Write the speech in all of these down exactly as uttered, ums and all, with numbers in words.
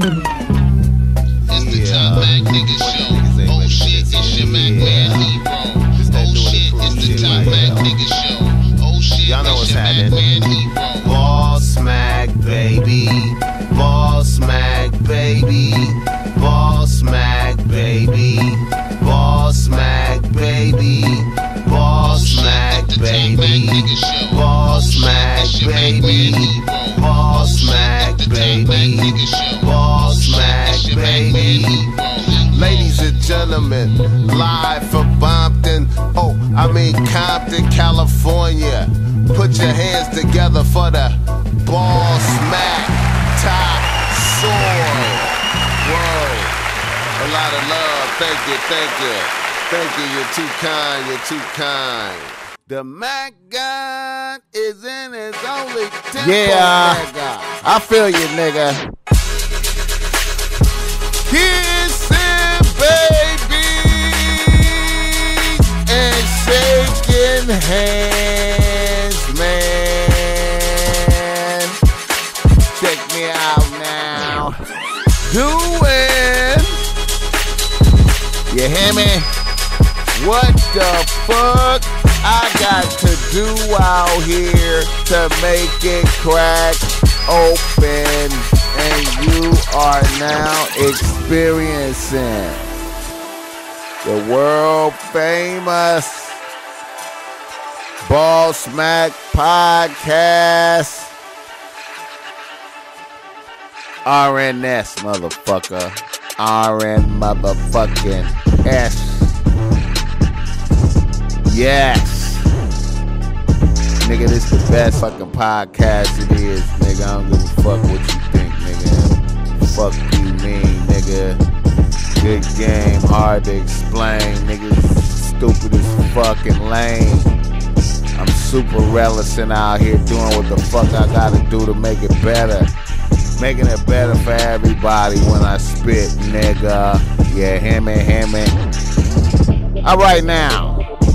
the Top Mac Nigga Show. Oh shit, it's your Mac Man Hero. Oh shit, it's the Top Mac Nigga Show. Oh shit, y'all know what's it's your Mac happening. Man Hero. Boss Mac, baby. Boss Mac, baby. Boss Mac, baby. Boss Mac, baby. Boss Mac, baby. Boss Mac, baby. Boss Mac, baby. Boss Mac, baby. Ladies and gentlemen, live from Bompton, oh, I mean Compton, California. Put your hands together for the Boss Mac Top Soil. Whoa. A lot of love. Thank you, thank you. Thank you, you're too kind, you're too kind. The Mac God is in his only tempo. Yeah, I feel you, nigga. Kissing babies and shaking hands, man. Check me out now. Doing, you hear me? what the fuck I got to do out here to make it crack open, And you are now experiencing the world famous Boss Mac Podcast. R N S, motherfucker. R N motherfucking S. Yes. Nigga, this the best fucking podcast it is, nigga. I don't give a fuck what you think, nigga. Fuck you mean, nigga. Good game, hard to explain, nigga. Stupid as fucking lame. I'm super relicent out here doing what the fuck I gotta do to make it better. Making it better for everybody when I spit, nigga. Yeah, hear me, hear me. All right now.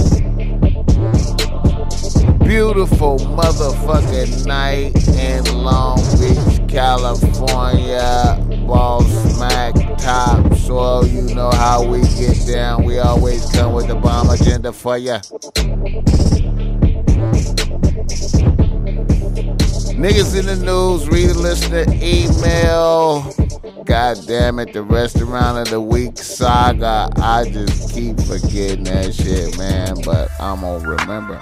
Beautiful motherfucking night in Long Beach, California. Boss Mac Top Soil. You know how we get down. We always come with the bomb agenda for ya. Niggas in the news, read a listener email. God damn it, the restaurant of the week saga. I just keep forgetting that shit, man, but I'm gonna remember.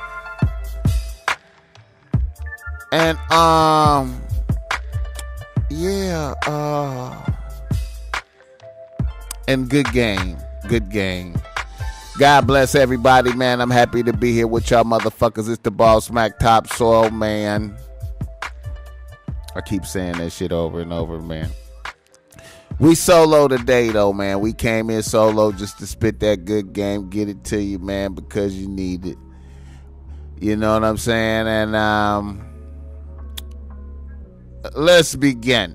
And, um, yeah, uh, and good game, good game. God bless everybody, man. I'm happy to be here with y'all motherfuckers. It's the Boss Mac Top Soil, man. I keep saying that shit over and over, man. We solo today, though, man. We came in solo just to spit that good game, get it to you, man, because you need it. You know what I'm saying? And, um... let's begin.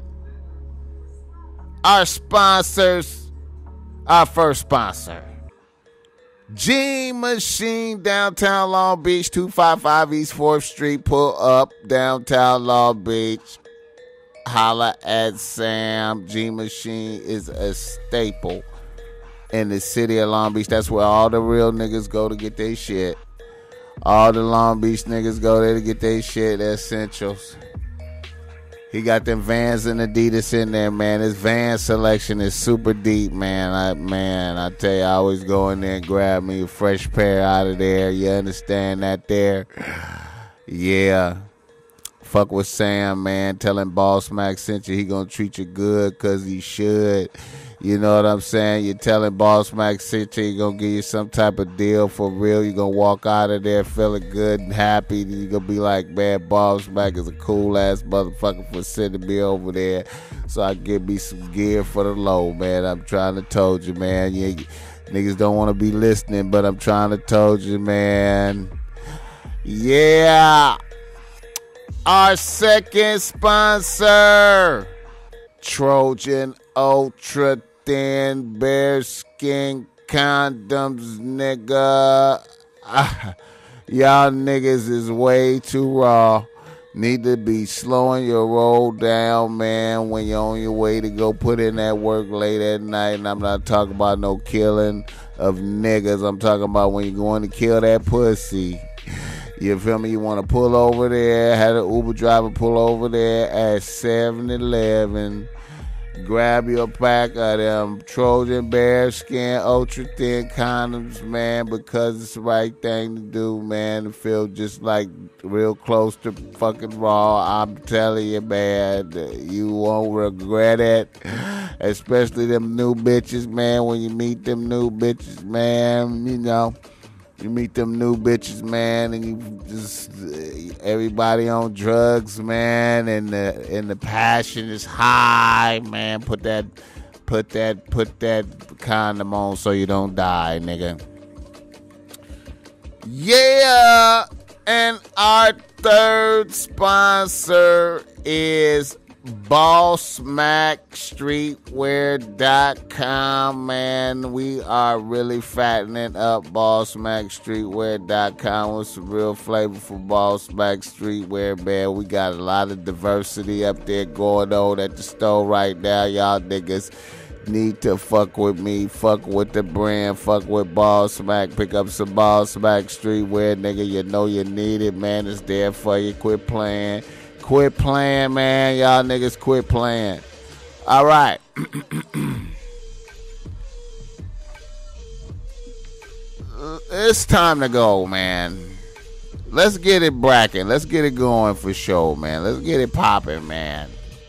Our sponsors, our first sponsor, Gene Machine, downtown Long Beach, two fifty-five East fourth Street. Pull up, downtown Long Beach. Holla at Sam. Gene Machine is a staple in the city of Long Beach. That's where all the real niggas go to get their shit. All the Long Beach niggas go there to get their shit, their essentials. He got them Vans and Adidas in there, man. His Vans selection is super deep, man. I, man, I tell you, I always go in there and grab me a fresh pair out of there. You understand that there? Yeah. Fuck with Sam, man. Tell him Boss Mac sent you. He gonna treat you good because he should. You know what I'm saying? You're telling Boss Mac sent you. He gonna give you some type of deal for real. You're gonna walk out of there feeling good and happy. You're gonna be like, man, Boss Mac is a cool ass motherfucker for sending me over there so I get me some gear for the low, man. I'm trying to told you, man. You, niggas don't want to be listening, but I'm trying to told you, man. Yeah. Our second sponsor, Trojan Ultra Thin Bearskin Condoms, nigga. Ah, y'all niggas is way too raw. need to be slowing your roll down, man, when you're on your way to go put in that work late at night. And I'm not talking about no killing of niggas. I'm talking about when you're going to kill that pussy. You feel me? You want to pull over there, have the Uber driver pull over there at seven eleven, grab your pack of them Trojan Bearskin Ultra Thin condoms, man, because it's the right thing to do, man. To feel just like real close to fucking raw. I'm telling you, man, you won't regret it. Especially them new bitches, man. When you meet them new bitches, man, you know. You meet them new bitches, man, and you just everybody on drugs, man, and the and the passion is high, man. Put that, put that, put that condom on so you don't die, nigga. Yeah, and our third sponsor is Boss Mac Streetwear dot com, man. We are really fattening up Boss Mac Streetwear dot com with some real flavorful Boss Mac Streetwear, man. We got a lot of diversity up there going on at the store right now. Y'all niggas need to fuck with me, fuck with the brand, fuck with Boss Mac. Pick up some Boss Mac Streetwear, nigga. You know you need it, man. It's there for you. Quit playing. Quit playing, man. Y'all niggas quit playing. All right. It's time to go, man. Let's get it bracking. Let's get it going for sure, man. Let's get it popping, man.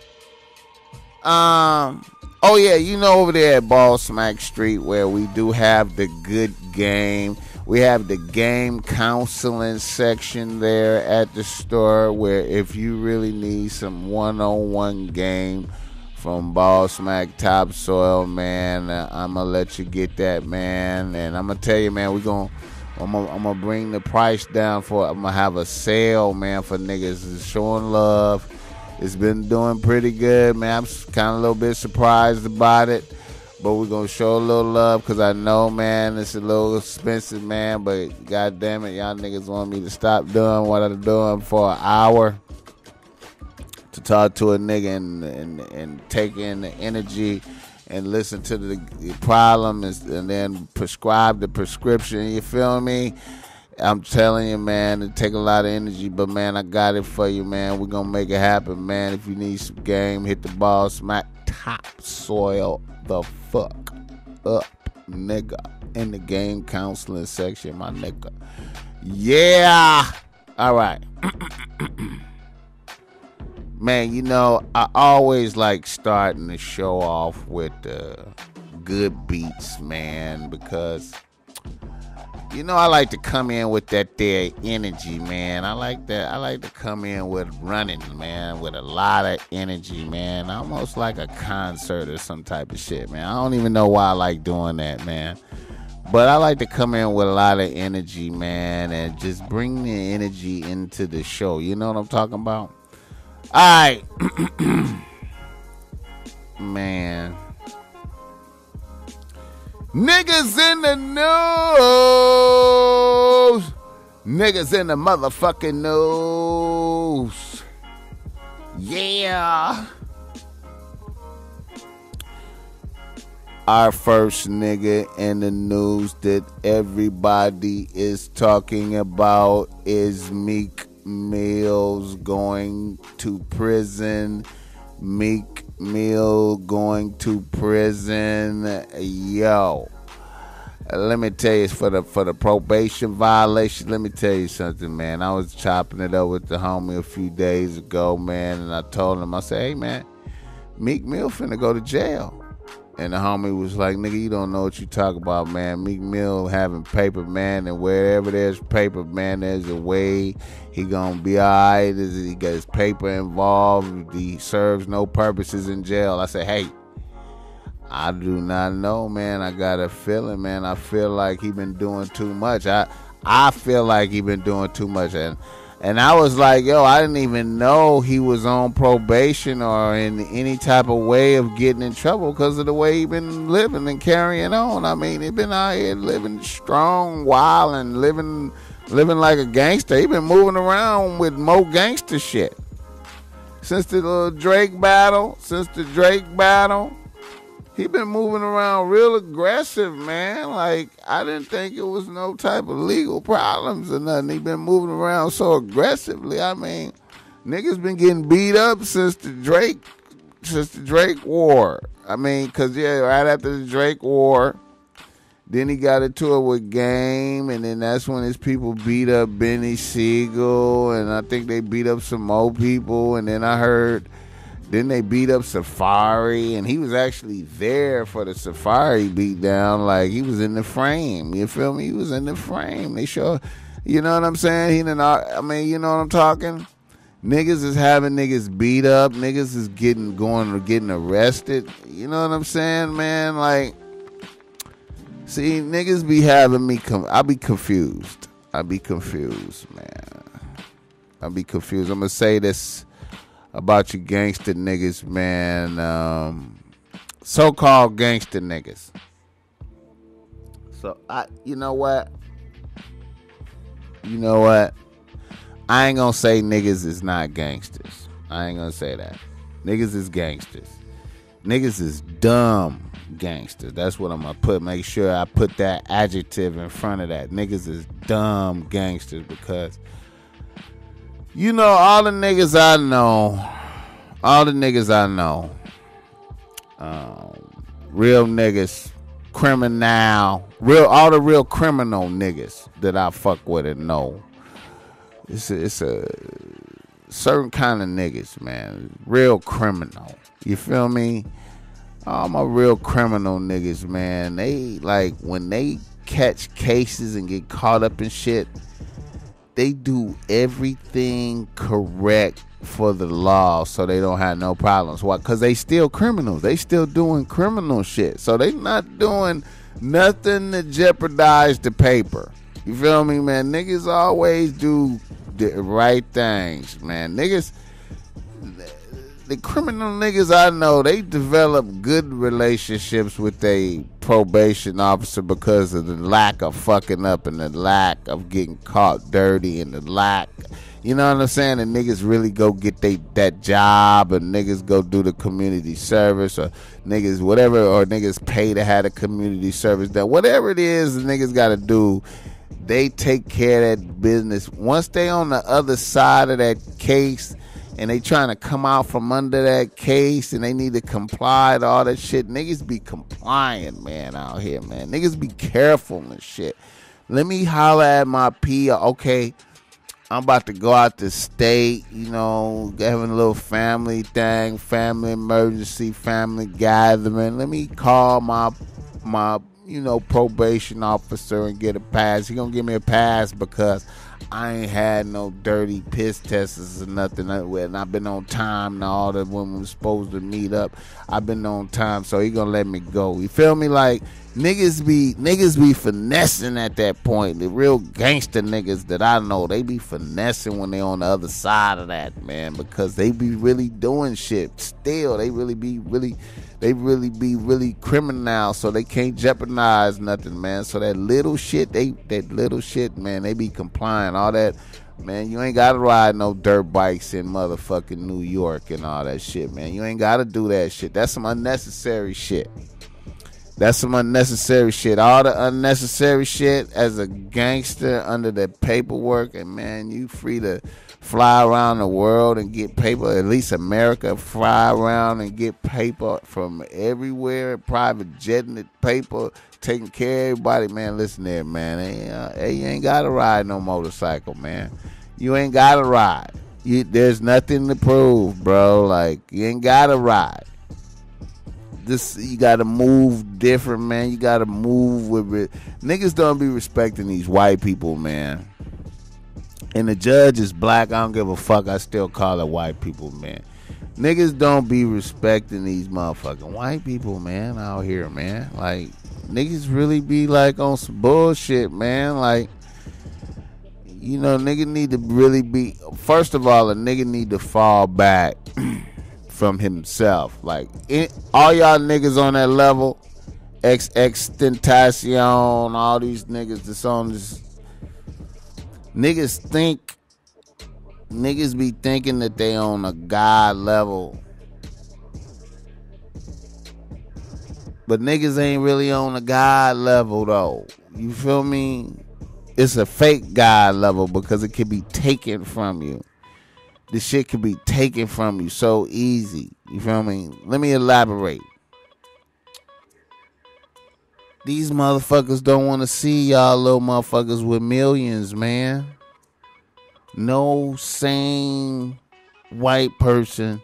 Um. Oh, yeah, you know over there at Boss Mac Street where we do have the good game. We have the game counseling section there at the store where if you really need some one-on-one game from Boss Mac Topsoil, man, uh, I'm going to let you get that, man. And I'm going to tell you, man, we're going to I'm gonna, I'm gonna bring the price down for I'm going to have a sale, man, for niggas. It's showing love. It's been doing pretty good, man. I'm kind of a little bit surprised about it. But we're going to show a little love because I know, man, it's a little expensive, man. But God damn it, y'all niggas want me to stop doing what I'm doing for an hour to talk to a nigga and, and, and take in the energy and listen to the, the problem and, and then prescribe the prescription. You feel me? I'm telling you, man, it take a lot of energy, but, man, I got it for you, man. We're going to make it happen, man. If you need some game, hit the Boss Mac Topsoil the fuck up, nigga, in the game counseling section, my nigga. Yeah. All right. Man, you know, I always like starting the show off with uh, good beats, man, because you know, I like to come in with that there energy, man. I like that. I like to come in with running, man, with a lot of energy, man. Almost like a concert or some type of shit, man. I don't even know why I like doing that, man. But I like to come in with a lot of energy, man, and just bring the energy into the show. You know what I'm talking about? All right. Man. Niggas in the news. Niggas in the motherfucking news. Yeah. Our first nigga in the news that everybody is talking about is Meek Mill's going to prison. Meek Mill going to prison. Yo, let me tell you, for the for the probation violation, let me tell you something, man. I was chopping it up with the homie a few days ago, man, and I told him, I said, hey, man, Meek Mill finna go to jail. And the homie was like, nigga, you don't know what you talk about, man. Meek Mill having paper, man, and wherever there's paper, man, there's a way he gonna be all right. He got his paper involved. He serves no purposes in jail. I said, hey, I do not know, man. I got a feeling, man. I feel like he been doing too much. I I feel like he been doing too much. And And I was like, yo, I didn't even know he was on probation or in any type of way of getting in trouble because of the way he been living and carrying on. I mean, he been out here living strong, wild, and living living like a gangster. He been moving around with more gangster shit. Since the uh, Drake battle, since the Drake battle, he been moving around real aggressive, man. Like, I didn't think it was no type of legal problems or nothing. He been moving around so aggressively. I mean, niggas been getting beat up since the Drake, since the Drake war. I mean, cause yeah, right after the Drake war, then he got into it with Game, and then that's when his people beat up Benny Siegel, and I think they beat up some more people, and then I heard, then they beat up Safari, and he was actually there for the Safari beatdown, like he was in the frame, you feel me? He was in the frame. They show, you know what I'm saying? He didn't, I mean, you know what I'm talking? Niggas is having niggas beat up, niggas is getting, going or getting arrested, you know what I'm saying, man? Like, see, niggas be having me, com- I be confused. I be confused, man. I be confused. I'm going to say this about you gangster niggas, man. Um, so-called gangster niggas. So, I, you know what? You know what? I ain't going to say niggas is not gangsters. I ain't going to say that. Niggas is gangsters. Niggas is dumb gangsters. That's what I'm gonna put. Make sure I put that adjective in front of that. Niggas is dumb gangsters because, you know, all the niggas I know, all the niggas I know, um, real niggas, criminal, real, all the real criminal niggas that I fuck with and know. It's a, it's a certain kind of niggas, man. Real criminal. You feel me? All my real criminal niggas, man, they, like, when they catch cases and get caught up in shit, they do everything correct for the law so they don't have no problems. Why? Because they still criminals. They still doing criminal shit. So they not doing nothing to jeopardize the paper. You feel me, man? Niggas always do the right things, man. Niggas... The criminal niggas I know, they develop good relationships with their probation officer because of the lack of fucking up and the lack of getting caught dirty and the lack, you know what I'm saying? And niggas really go get they that job, and niggas go do the community service, or niggas whatever, or niggas pay to have a community service done. Whatever it is the niggas got to do, they take care of that business. Once they on the other side of that case, and they trying to come out from under that case, and they need to comply to all that shit. Niggas be compliant, man, out here, man. Niggas be careful and shit. Let me holler at my P. Okay, I'm about to go out to state, you know, having a little family thing, family emergency, family gathering. Let me call my, my, you know, probation officer and get a pass. He gonna give me a pass because I ain't had no dirty piss tests or nothing, and I've been on time and all that when we were supposed to meet up. I've been on time, so he gonna let me go. You feel me? Like, niggas be niggas be finessing at that point. The real gangster niggas that I know, they be finessing when they on the other side of that, man, because they be really doing shit. Still, they really be really. They really be really criminal, so they can't jeopardize nothing, man. So that little shit, they that little shit, man, they be complying. All that, man, you ain't gotta ride no dirt bikes in motherfucking New York and all that shit, man. You ain't gotta do that shit. That's some unnecessary shit. That's some unnecessary shit. All the unnecessary shit as a gangster under the paperwork, and man, you free to fly around the world and get paper. At least America, fly around and get paper from everywhere. Private jetting the paper, taking care of everybody. Man, listen there, man. Hey, uh, hey, you ain't gotta ride no motorcycle, man. You ain't gotta ride. You, there's nothing to prove, bro. Like, you ain't gotta ride. This, you gotta move different, man. You gotta move with it. Niggas don't be respecting these white people, man. And the judge is black. I don't give a fuck. I still call it white people, man. Niggas don't be respecting these motherfucking white people, man, out here, man. Like, niggas really be like on some bullshit, man. Like, you know, nigga need to really be. First of all, a nigga need to fall back from himself. Like, in, all y'all niggas on that level, X X Tentacion, all these niggas that's on this, Niggas think, niggas be thinking that they on a God level. But niggas ain't really on a God level though. You feel me? It's a fake God level because it can be taken from you. This shit can be taken from you so easy. You feel me? Let me elaborate. These motherfuckers don't want to see y'all little motherfuckers with millions, man. No sane white person.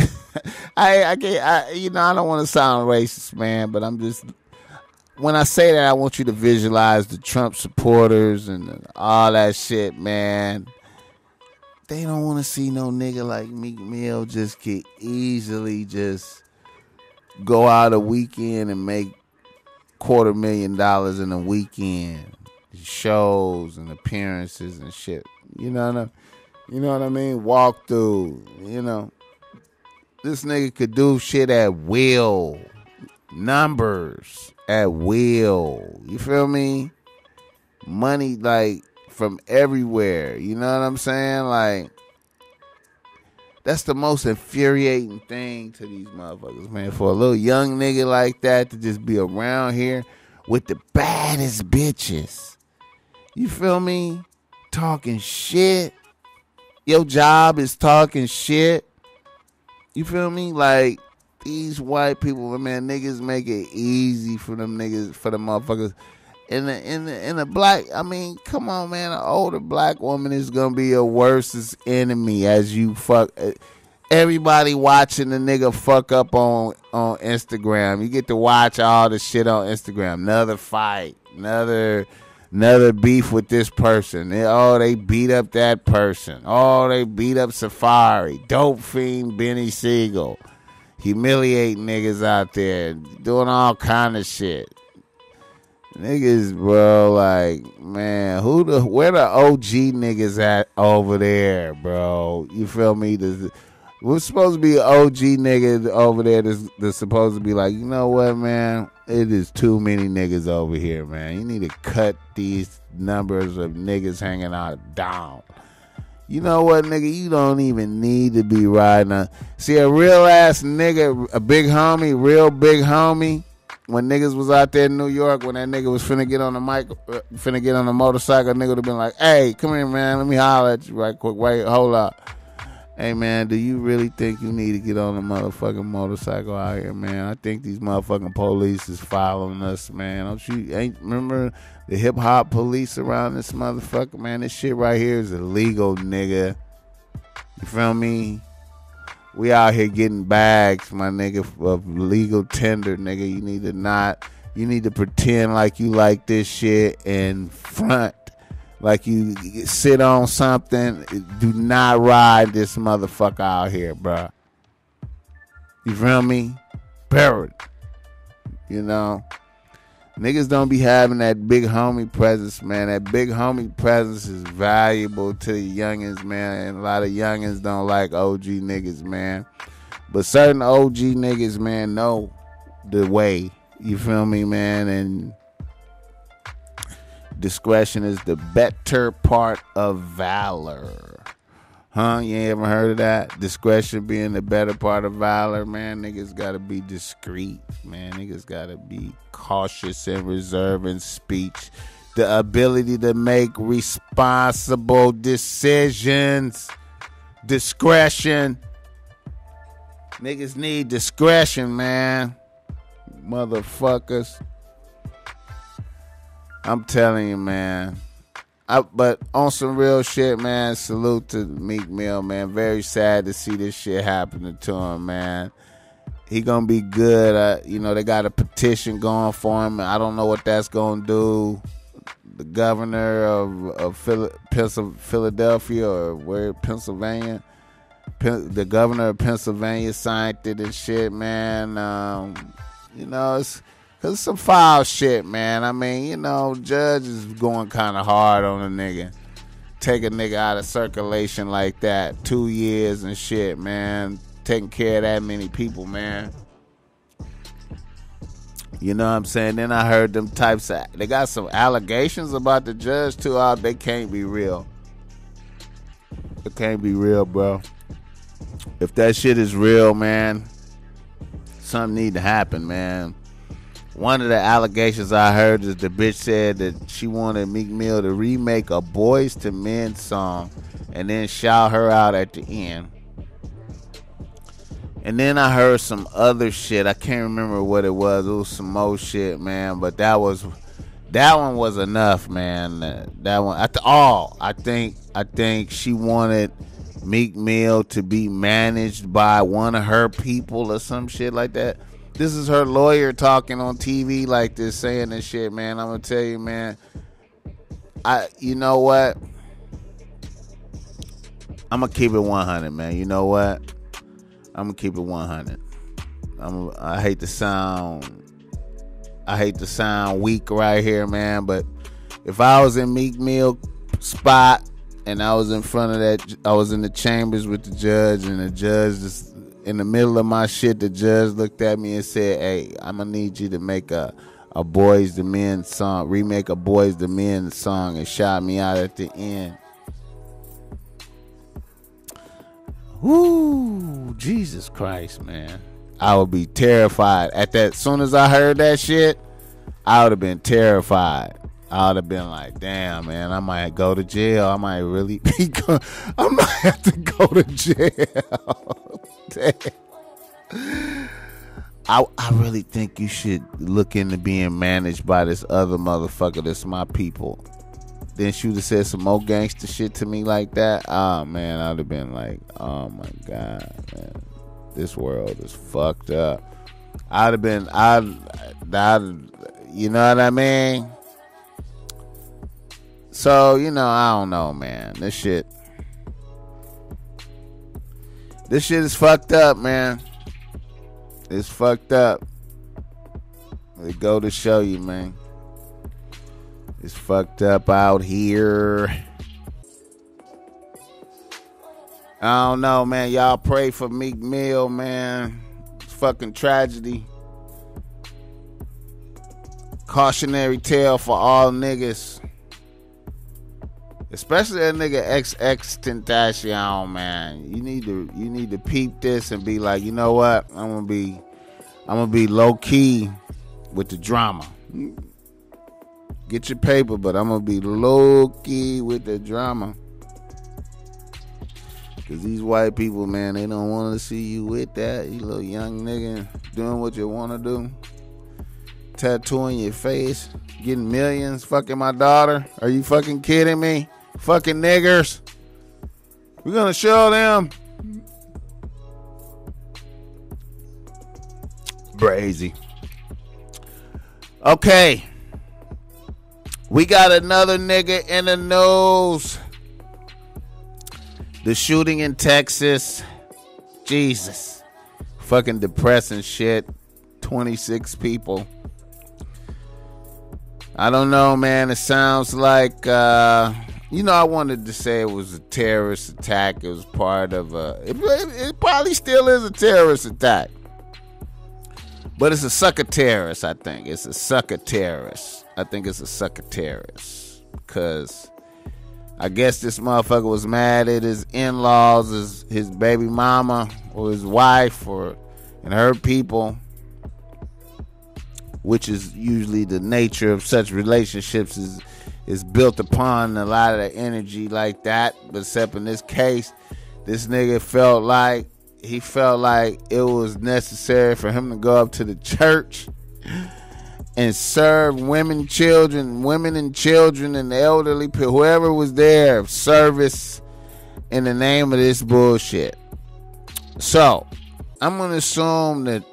I I can't. I, you know, I don't want to sound racist, man, but I'm just. When I say that, I want you to visualize the Trump supporters and all that shit, man. They don't want to see no nigga like Meek Mill just get easily just go out a weekend and make quarter million dollars in a weekend, shows and appearances and shit. You know what I, you know what I mean? Walk through. You know, this nigga could do shit at will, numbers at will. You feel me? Money like from everywhere. You know what I'm saying? Like, that's the most infuriating thing to these motherfuckers, man. For a little young nigga like that to just be around here with the baddest bitches. You feel me? Talking shit. Your job is talking shit. You feel me? Like, these white people, man, niggas make it easy for them niggas, for the motherfuckers. In the in the in the black, I mean, come on, man. An older black woman is gonna be your worstest enemy as you fuck. Everybody watching the nigga fuck up on on Instagram. You get to watch all the shit on Instagram. Another fight, another another beef with this person. They, oh, they beat up that person. Oh, they beat up Safari. Dope fiend Benny Siegel. Humiliating niggas out there, doing all kind of shit. Niggas, bro, like, man, who the where the O G niggas at over there, bro? You feel me? There's, we're supposed to be an O G nigga over there that's, that's supposed to be like, you know what, man? It is too many niggas over here, man. You need to cut these numbers of niggas hanging out down. You know what, nigga? You don't even need to be riding a... See, a real ass nigga, a big homie, real big homie, when niggas was out there in New York, when that nigga was finna get on the mic, uh, finna get on the motorcycle, nigga would have been like, hey, come here, man. Let me holler at you right quick. Wait, hold up. Hey, man, do you really think you need to get on a motherfucking motorcycle out here, man? I think these motherfucking police is following us, man. Don't you ain't remember the hip hop police around this motherfucker, man? This shit right here is illegal, nigga. You feel me? We out here getting bags, my nigga, of legal tender, nigga. You need to not, you need to pretend like you like this shit and front like you sit on something. Do not ride this motherfucker out here, bro. You feel me? Period. You know? Niggas don't be having that big homie presence, man. That big homie presence is valuable to the youngins, man. And a lot of youngins don't like O G niggas, man. But certain O G niggas, man, know the way. You feel me, man? And discretion is the better part of valor. Huh? You ain't ever heard of that? Discretion being the better part of valor, man. Niggas gotta be discreet, man. Niggas gotta be cautious and reserved in speech. The ability to make responsible decisions. Discretion. Niggas need discretion, man. Motherfuckers. I'm telling you, man. I, but on some real shit, man, salute to Meek Mill, man. Very sad to see this shit happening to him, man. He gonna be good. Uh, you know, they got a petition going for him. I don't know what that's gonna do. The governor of, of Phil, Philadelphia or where, Pennsylvania, Pen, the governor of Pennsylvania signed it and shit, man. Um, you know, it's... Cause some foul shit, man. I mean, you know, judge is going kind of hard on a nigga. Take a nigga out of circulation like that. Two years and shit, man. Taking care of that many people, man. You know what I'm saying? Then I heard them types of... They got some allegations about the judge, too. Out, they can't be real. shit can't be real, bro. If that shit is real, man, something need to happen, man. One of the allegations I heard is the bitch said that she wanted Meek Mill to remake a Boys to Men song and then shout her out at the end. And then I heard some other shit. I can't remember what it was. It was some more shit, man. But that was that one was enough, man. That one at the all. I think I think she wanted Meek Mill to be managed by one of her people or some shit like that. This is her lawyer talking on T V like this, saying this shit, man. I'm gonna tell you, man. I, you know what? I'm gonna keep it one hundred, man. You know what? I'm gonna keep it one hundred. I'm. I hate to sound. I hate to sound weak right here, man. But if I was in Meek Mill spot and I was in front of that, I was in the chambers with the judge, and the judge just. In the middle of my shit, the judge looked at me and said, hey, I'm going to need you to make a, a Boys to Men song, remake a Boys to Men song, and shout me out at the end. Woo, Jesus Christ, man. I would be terrified. At that, as soon as I heard that shit, I would have been terrified. I would have been like, damn, man, I might go to jail. I might really be go- I might have to go to jail. Damn. I I really think you should look into being managed by this other motherfucker that's my people. Then she would have said some more gangster shit to me like that. Oh, man, I would have been like, oh, my God, man. This world is fucked up. I would have been, I, I, you know what I mean? So, you know, I don't know, man. This shit. This shit is fucked up, man. It's fucked up. It go to show you, man. It's fucked up out here. I don't know, man. Y'all pray for Meek Mill, man. It's fucking tragedy. Cautionary tale for all niggas. Especially that nigga X X Tentacion, man. You need to you need to peep this and be like, you know what? I'm gonna be I'm gonna be low key with the drama. Get your paper, but I'm gonna be low key with the drama. Cause these white people, man, they don't want to see you with that. You little young nigga doing what you want to do. Tattooing your face, getting millions, fucking my daughter. Are you fucking kidding me? Fucking niggers. We're gonna show them. Crazy. Okay. We got another nigga in the news. The shooting in Texas. Jesus. Fucking depressing shit. twenty-six people. I don't know, man. It sounds like, uh, you know, I wanted to say it was a terrorist attack. It was part of a, it, it probably still is a terrorist attack. But it's a sucker terrorist, I think. It's a sucker terrorist. I think it's a sucker terrorist. Because I guess this motherfucker was mad at his in-laws, his, his baby mama, or his wife, or and her people. Which is usually the nature of such relationships, is is built upon a lot of the energy like that. But except in this case, this nigga felt like he felt like it was necessary for him to go up to the church and serve women, children, women and children and the elderly, whoever was there, service in the name of this bullshit. So I'm gonna assume that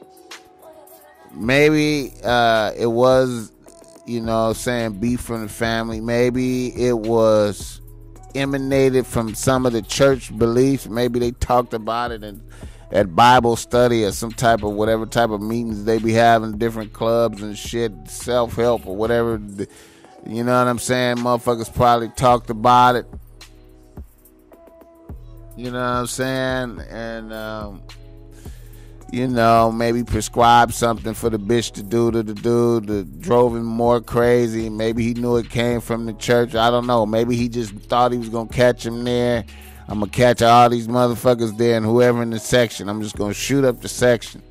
maybe uh, it was, you know, saying beef from the family. Maybe it was emanated from some of the church beliefs. Maybe they talked about it in, at Bible study or some type of whatever type of meetings they be having, different clubs and shit, self-help or whatever. You know what I'm saying? Motherfuckers probably talked about it. You know what I'm saying? And, um... you know, maybe prescribe something for the bitch to do to the dude that drove him more crazy. Maybe he knew it came from the church. I don't know. Maybe he just thought he was going to catch him there I'm going to catch all these motherfuckers there and whoever in the section. I'm just going to shoot up the section.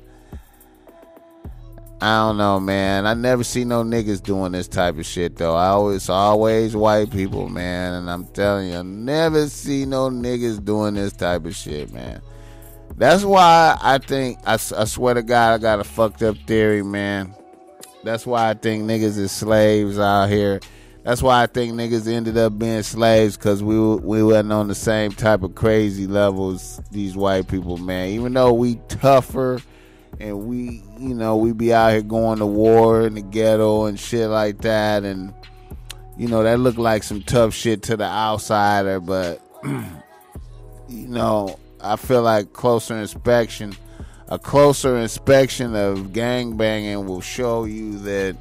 I don't know, man. I never see no niggas doing this type of shit, though. I always, always white people, man. And I'm telling you, I never see no niggas doing this type of shit, man. That's why I think, I, I swear to God, I got a fucked up theory, man. That's why I think niggas is slaves out here. That's why I think niggas ended up being slaves, because we, we wasn't on the same type of crazy levels these white people, man. Even though we tougher, and we, you know, we be out here going to war in the ghetto and shit like that. And, you know, that look like some tough shit to the outsider. But, you know, I feel like closer inspection, a closer inspection of gangbanging will show you that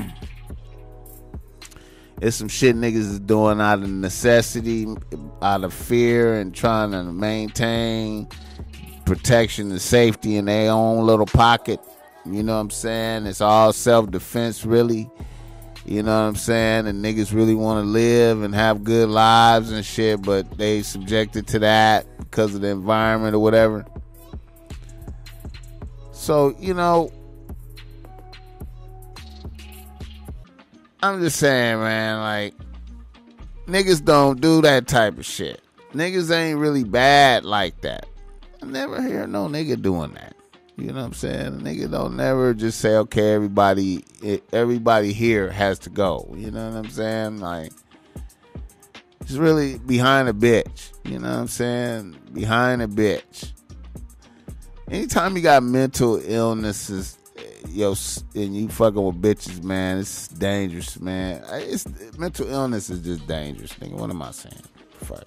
it's some shit niggas is doing out of necessity, out of fear, and trying to maintain protection and safety in their own little pocket. You know what I'm saying? It's all self-defense, really. You know what I'm saying? And niggas really want to live and have good lives and shit, but they subjected to that because of the environment or whatever. So, you know, I'm just saying, man, like, niggas don't do that type of shit. Niggas ain't really bad like that. I never hear no nigga doing that. You know what I'm saying? A nigga don't never just say, okay, everybody everybody here has to go. You know what I'm saying? Like, it's really behind a bitch. You know what I'm saying? Behind a bitch. Anytime you got mental illnesses, yo, and you fucking with bitches, man, it's dangerous, man. It's mental illness is just dangerous, nigga. What am I saying? Fuck.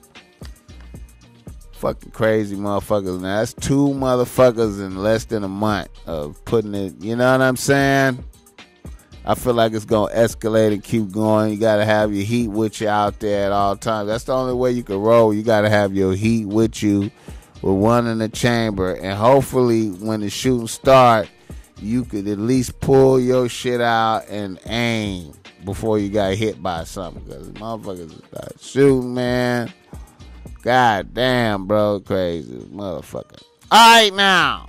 Fucking crazy motherfuckers. Now that's two motherfuckers in less than a month of putting it. You know what I'm saying? I feel like it's gonna escalate and keep going. You gotta have your heat with you out there at all times. That's the only way you can roll. You gotta have your heat with you, with one in the chamber, and hopefully when the shooting start, you could at least pull your shit out and aim before you got hit by something. Because motherfuckers start shooting, man. God damn, bro, crazy motherfucker. All right, now,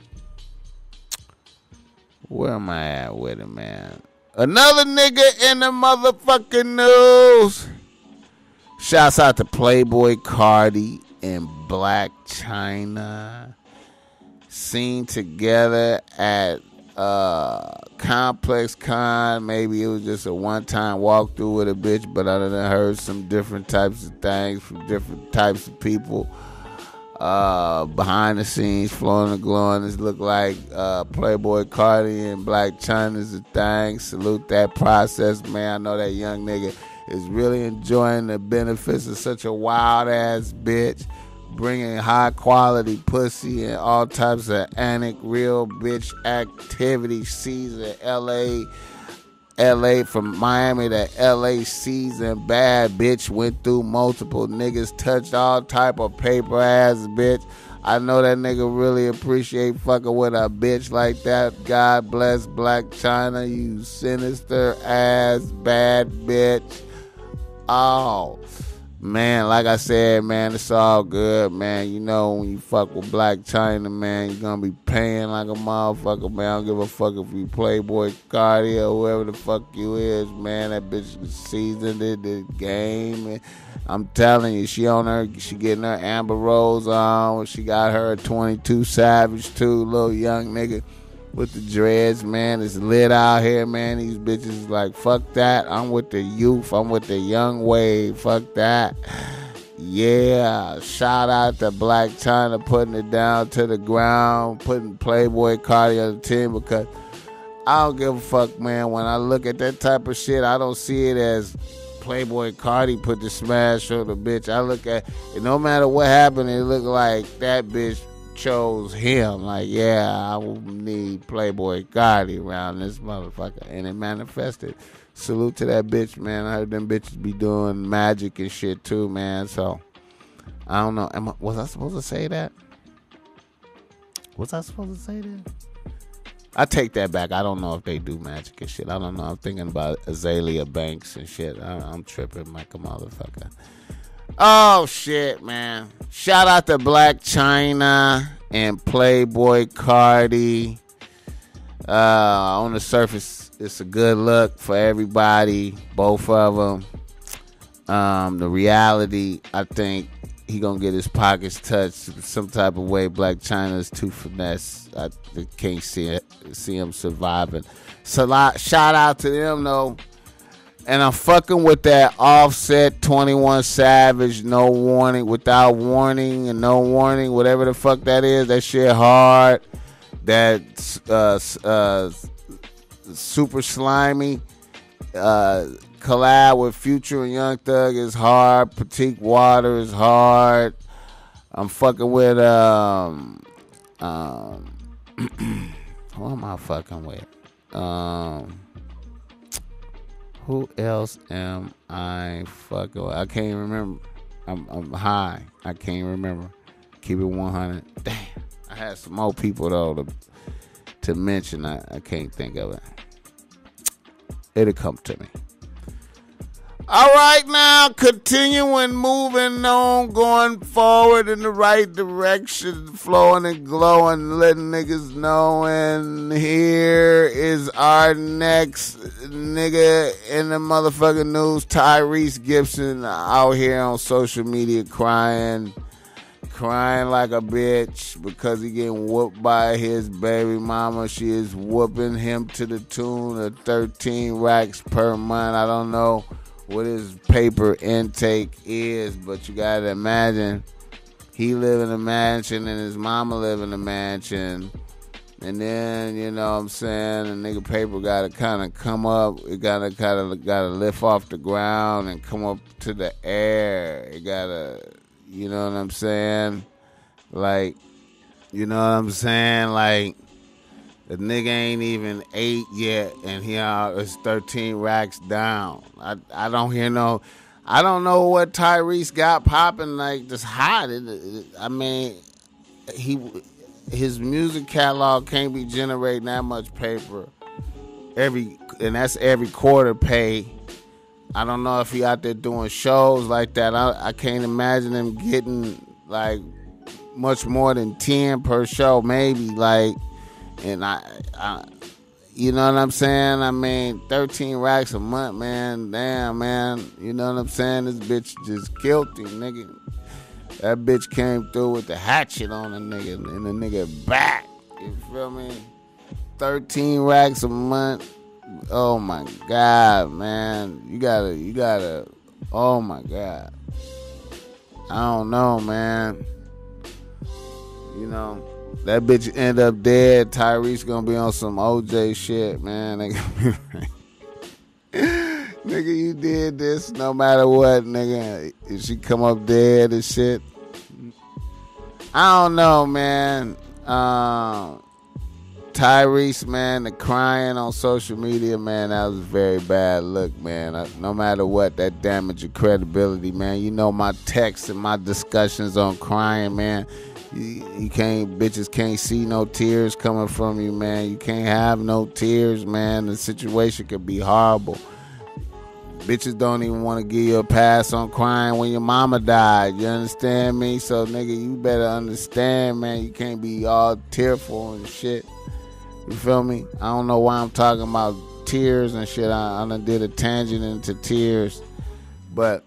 where am I at with it, man? Another nigga in the motherfucking news. Shouts out to Playboy Cardi and Blac Chyna. Seen together at uh, Complex Con. Maybe it was just a one-time walkthrough with a bitch, but I done heard some different types of things from different types of people. Uh, behind the scenes, flowing and glowing. This look like uh, Playboy Cardi and Blac Chyna is a thing. Salute that process, man. I know that young nigga is really enjoying the benefits of such a wild-ass bitch, bringing high quality pussy and all types of antic real bitch activity. Season L A, L A from Miami to L A season. Bad bitch went through multiple niggas, touched all type of paper ass bitch. I know that nigga really appreciate fucking with a bitch like that. God bless Blac Chyna, you sinister ass bad bitch. Oh. Man, like I said, man, it's all good, man. You know, when you fuck with Blac Chyna, man, you're gonna be paying like a motherfucker, man. I don't give a fuck if you Playboy Cardi or whoever the fuck you is, man. That bitch is seasoned in the game. And I'm telling you, she on her, she getting her Amber Rose on. She got her twenty-two Savage too, little young nigga with the dreads, man. It's lit out here, man. These bitches is like, fuck that. I'm with the youth. I'm with the young wave. Fuck that. Yeah. Shout out to Blac Chyna putting it down to the ground, putting Playboy Cardi on the team, because I don't give a fuck, man. When I look at that type of shit, I don't see it as Playboy Cardi put the smash on the bitch. I look at it, no matter what happened, it look like that bitch chose him. Like, yeah, I will need Playboy Cardi around this motherfucker, and it manifested. Salute to that bitch, man. I heard them bitches be doing magic and shit too, man. So I don't know. Am I, was I supposed to say that? Was I supposed to say that? I take that back. I don't know if they do magic and shit. I don't know. I'm thinking about Azalea Banks and shit. I, I'm tripping like a motherfucker. Oh shit, man! Shout out to Black China and Playboy Cardi. Uh, on the surface, it's a good look for everybody, both of them. Um, the reality, I think he gonna get his pockets touched some type of way. Black China is too finesse. I can't see it, see him surviving. So shout out to them though. And I'm fucking with that Offset, twenty-one Savage, No Warning, Without Warning, and No Warning, whatever the fuck that is. That shit hard. That uh, uh, Super Slimy uh, collab with Future and Young Thug is hard. Petite Water is hard. I'm fucking with um um who am I fucking with? Um who else am I fucking with? I can't remember. I'm I'm high. I can't remember. Keep it one hundred. Damn. I had some more people though to to mention. I, I can't think of it. It'll come to me. All right, now continuing, moving on, going forward in the right direction, flowing and glowing, letting niggas know. And here is our next nigga in the motherfucking news, Tyrese Gibson, out here on social media crying, crying like a bitch because he getting whooped by his baby mama. She is whooping him to the tune of thirteen racks per month. I don't know what his paper intake is, but you gotta imagine he live in a mansion and his mama live in a mansion, and then you know what I'm saying, the nigga paper gotta kind of come up, it gotta kind of gotta lift off the ground and come up to the air. It gotta, you know what I'm saying, like, you know what I'm saying, like. The nigga ain't even eight yet, and he uh, is thirteen racks down. I I don't hear no, I don't know what Tyrese got popping like just hot. It, it, I mean, he his music catalog can't be generating that much paper every, and that's every quarter pay. I don't know if he out there doing shows like that. I I can't imagine him getting like much more than ten per show, maybe like. And I, I, you know what I'm saying? I mean, thirteen racks a month, man. Damn, man. You know what I'm saying? This bitch just killed him, nigga. That bitch came through with the hatchet on the nigga and the nigga back. You feel me? thirteen racks a month. Oh my God, man. You gotta, you gotta, oh my God. I don't know, man. You know. That bitch end up dead. Tyrese gonna be on some O J shit, man. Nigga, nigga, you did this no matter what, nigga. If she come up dead and shit. I don't know, man. Um, Tyrese, man, the crying on social media, man, that was a very bad look, man. I, no matter what, that damaged your credibility, man. You know my texts and my discussions on crying, man. You, you can't, bitches can't see no tears coming from you, man. You can't have no tears, man. The situation could be horrible. Bitches don't even want to give you a pass on crying when your mama died. You understand me? So, nigga, you better understand, man. You can't be all tearful and shit. You feel me? I don't know why I'm talking about tears and shit. I, I done did a tangent into tears. But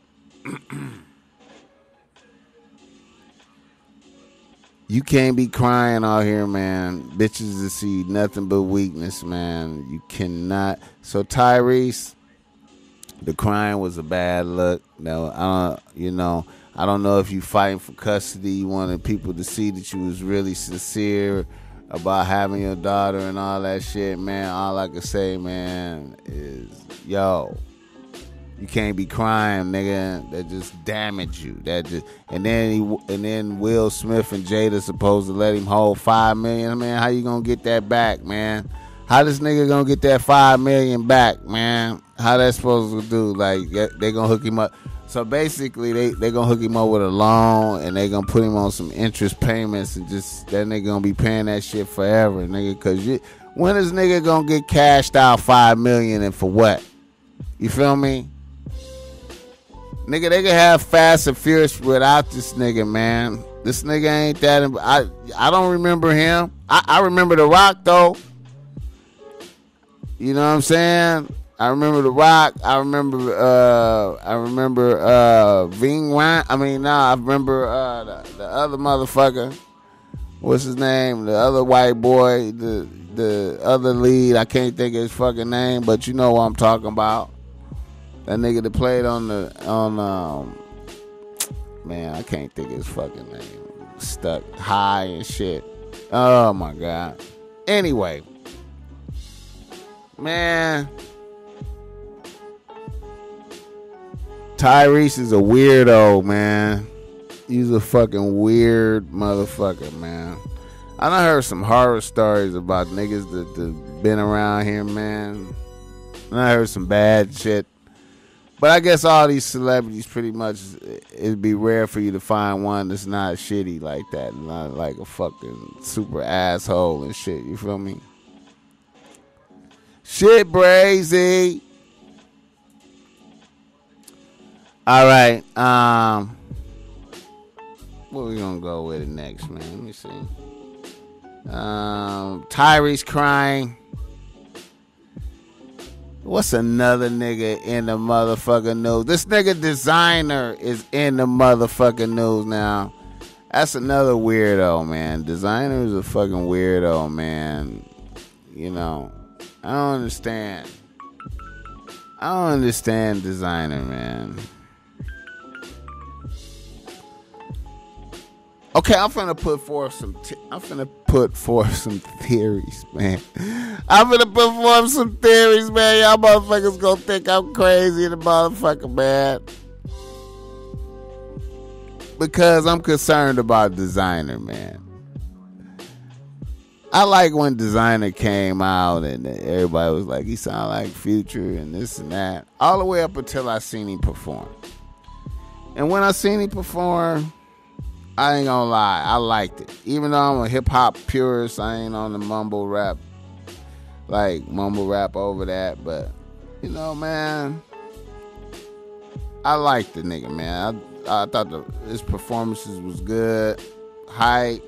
you can't be crying out here, man. Bitches to see nothing but weakness, man. You cannot. So Tyrese, the crying was a bad look. No, I don't, you know, I don't know if you fighting for custody. You wanted people to see that you was really sincere about having your daughter and all that shit, man. All I can say, man, is, yo, you can't be crying, nigga. That just damaged you. That just, and then he, and then Will Smith and Jada supposed to let him hold five million. Man, how you gonna get that back, man? How this nigga gonna get that five million back, man? How that supposed to do? Like, they gonna hook him up. So basically, they they gonna hook him up with a loan, and they gonna put him on some interest payments, and just that nigga gonna be paying that shit forever, nigga. Cause you, when is nigga gonna get cashed out five million and for what? You feel me? Nigga, they can have Fast and Furious without this nigga, man. This nigga ain't that. I I don't remember him. I, I remember The Rock, though. You know what I'm saying? I remember The Rock. I remember, uh, I remember, uh, Ving Rhames. I mean, nah, I remember, uh, the, the other motherfucker. What's his name? The other white boy, the, the other lead. I can't think of his fucking name, but you know what I'm talking about. That nigga that played on the, on, um, man, I can't think of his fucking name. Stuck high and shit. Oh my God. Anyway. Man. Tyrese is a weirdo, man. He's a fucking weird motherfucker, man. I done heard some horror stories about niggas that, that been around here, man. And I heard some bad shit. But I guess all these celebrities pretty much, it'd be rare for you to find one that's not shitty like that. Not like a fucking super asshole and shit. You feel me? Shit, Brazy. All right. Um, what we gonna go with it next, man? Let me see. Um, Tyrese crying. What's another nigga in the motherfucking news? This nigga Designer is in the motherfucking news now. That's another weirdo, man. Designer is a fucking weirdo, man. You know, I don't understand. I don't understand Designer, man. Okay, I'm finna put forth some. T- I'm finna put forth some theories, man. I'm finna put forth some theories, man. Y'all motherfuckers gonna think I'm crazy, the motherfucker, man. Because I'm concerned about Designer, man. I like when Designer came out and everybody was like, he sound like Future and this and that. All the way up until I seen him perform. And when I seen him perform, I ain't gonna lie, I liked it. Even though I'm a hip-hop purist, I ain't on the mumble rap, like mumble rap over that. But, you know, man, I liked the nigga, man. I, I thought the, his performances was good. Hype.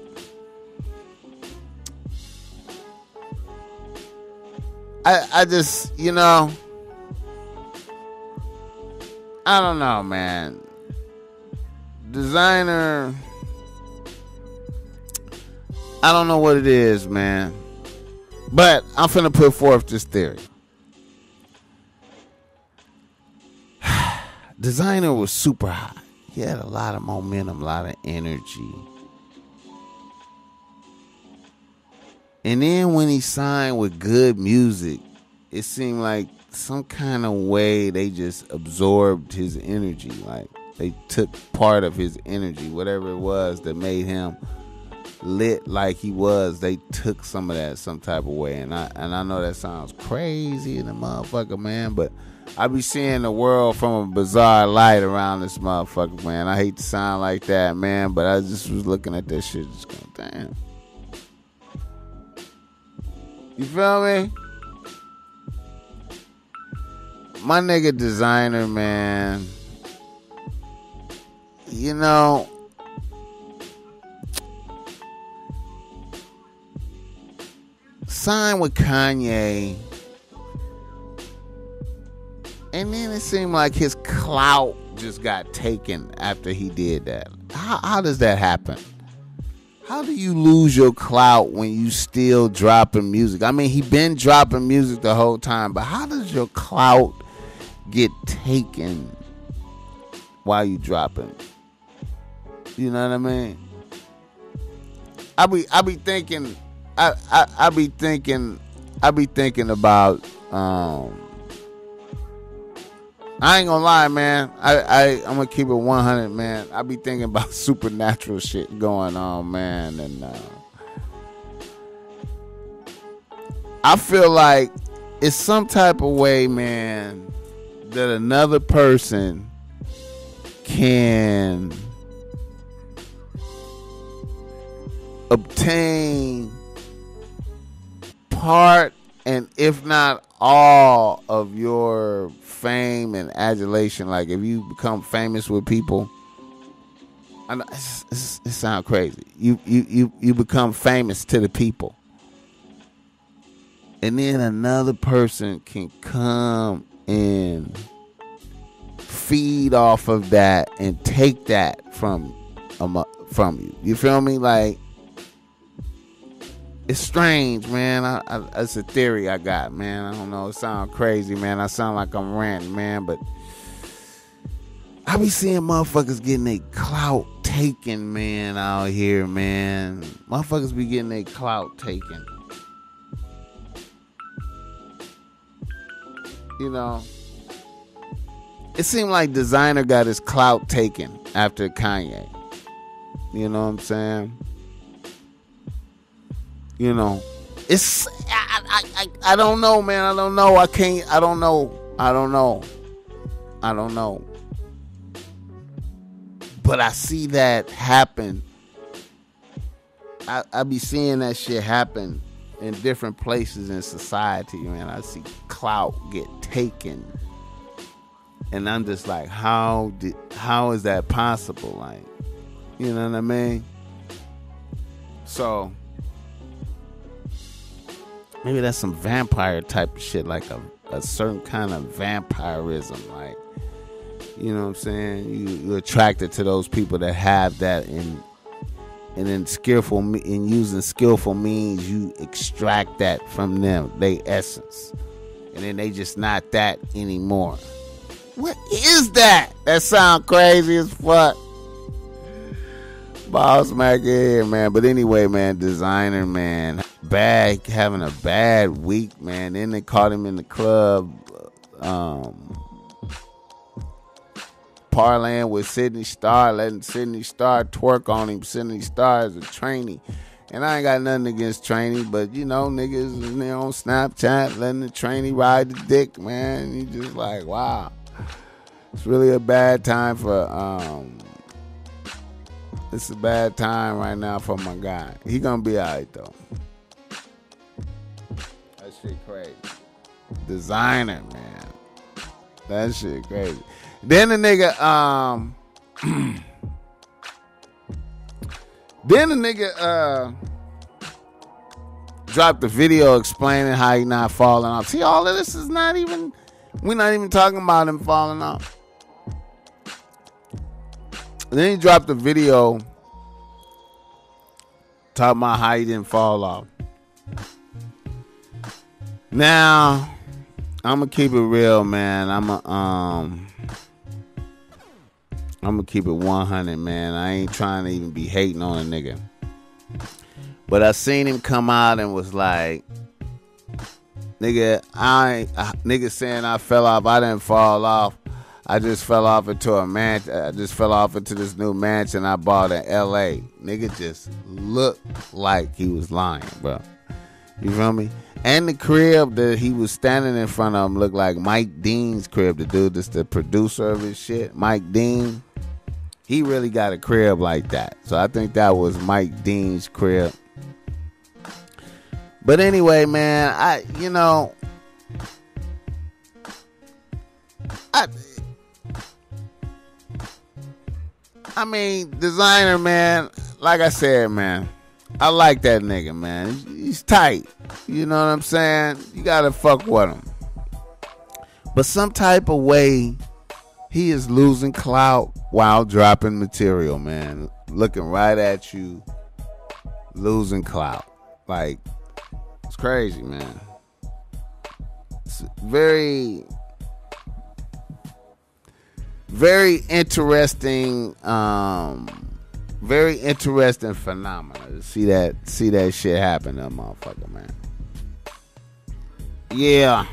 I, I just, you know, I don't know, man. Designer, I don't know what it is, man. But I'm finna put forth this theory. Designer was super hot. He had a lot of momentum, a lot of energy. And then when he signed with Good Music, it seemed like some kind of way they just absorbed his energy. Like they took part of his energy, whatever it was that made him lit like he was. They took some of that some type of way. And I and I know that sounds crazy in the motherfucker, man, but I be seeing the world from a bizarre light around this motherfucker, man. I hate to sound like that, man, but I just was looking at this shit just going, damn. You feel me? My nigga Designer, man. You know, signed with Kanye, and then it seemed like his clout just got taken after he did that. How, how does that happen? How do you lose your clout when you still dropping music? I mean, he been dropping music the whole time, but how does your clout get taken while you dropping? You know what I mean? I be I be thinking I I, I be thinking I be thinking about um I ain't gonna lie, man. I, I, I'm gonna keep it one hundred, man. I be thinking about supernatural shit going on, man. And uh, I feel like it's some type of way, man, that another person can obtain part and if not all of your fame and adulation, like if you become famous with people, I know it's, it's, it sounds crazy. You, you you you become famous to the people, and then another person can come and feed off of that and take that from um, from you. You feel me? Like, it's strange, man. I, I, it's a theory I got, man. I don't know. It sounds crazy, man. I sound like I'm ranting, man, but I be seeing motherfuckers getting their clout taken, man, out here, man. Motherfuckers be getting their clout taken. You know, it seemed like Designer got his clout taken after Kanye. You know what I'm saying? You know, it's I, I I I don't know, man. I don't know. I can't. I don't know. I don't know. I don't know. But I see that happen. I I be seeing that shit happen in different places in society, man. I see clout get taken, and I'm just like, how did how is that possible? Like, you know what I mean? So maybe that's some vampire type of shit, like a, a certain kind of vampirism. Like, you know what I'm saying? You, you're attracted to those people that have that, and and in skillful in using skillful means, you extract that from them, they essence, and then they just not that anymore. What is that? That sound crazy as fuck. Boss Mac here, man. But anyway, man, Designer, man, bad, having a bad week, man. Then they caught him in the club, um, parlaying with Sydney Star, letting Sydney Star twerk on him. Sydney Star is a trainee, and I ain't got nothing against trainee, but you know, niggas in there on Snapchat letting the trainee ride the dick, man. You just like, wow, it's really a bad time for um. It's a bad time right now for my guy. He gonna be alright though. That shit crazy. Designer, man. That shit crazy. Then the nigga, um, then the nigga, uh, dropped the video explaining how he not falling off. See, all of this is not even, we're not even talking about him falling off. Then he dropped a video talking about how he didn't fall off. Now, I'm gonna keep it real, man. I'm a, um, I'm gonna keep it one hundred, man. I ain't trying to even be hating on a nigga, but I seen him come out and was like, "Nigga, I, I nigga saying I fell off. I didn't fall off. I just fell off into a mansion. I just fell off into this new mansion I bought in L A Nigga just looked like he was lying, bro. You feel me? And the crib that he was standing in front of him looked like Mike Dean's crib. The dude that's the producer of his shit, Mike Dean. He really got a crib like that. So I think that was Mike Dean's crib. But anyway, man, I, you know, I... I mean, Designer, man, like I said, man, I like that nigga, man. He's tight. You know what I'm saying? You gotta fuck with him. But some type of way, he is losing clout while dropping material, man. Looking right at you, losing clout. Like, it's crazy, man. It's very... Very interesting, um, very interesting phenomena to see that see that shit happen to a motherfucker, man. Yeah.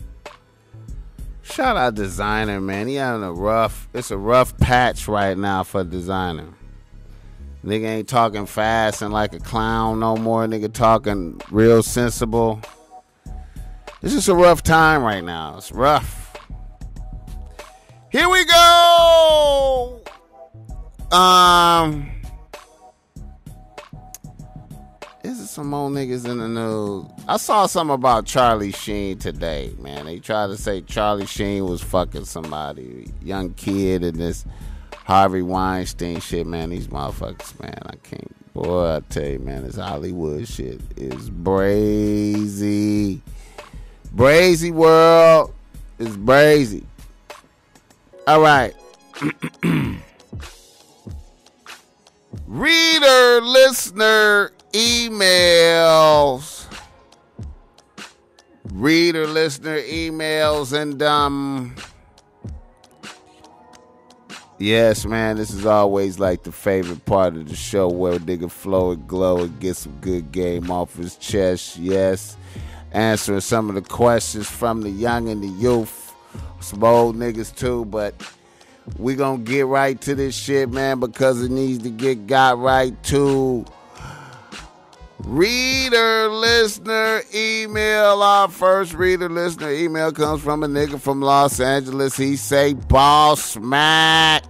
Shout out Designer, man. He having a rough, it's a rough patch right now for Designer. Nigga ain't talking fast and like a clown no more. Nigga talking real sensible. It's just a rough time right now. It's rough. Here we go. Um, is some more niggas in the news. I saw something about Charlie Sheen today, man. They tried to say Charlie Sheen was fucking somebody, young kid, and this Harvey Weinstein shit, man. These motherfuckers, man, I can't. Boy, I tell you, man, this Hollywood shit is brazy. Brazy world is brazy. All right. Reader, listener, emails. Reader, listener, emails, and um. Yes, man, this is always like the favorite part of the show where a nigga flow and glow and get some good game off his chest. Yes, answering some of the questions from the young and the youth, some old niggas too, but we gonna get right to this shit, man, because it needs to get got right too. Reader, listener, email. Our first reader, listener, email comes from a nigga from Los Angeles. He say, Boss Mac.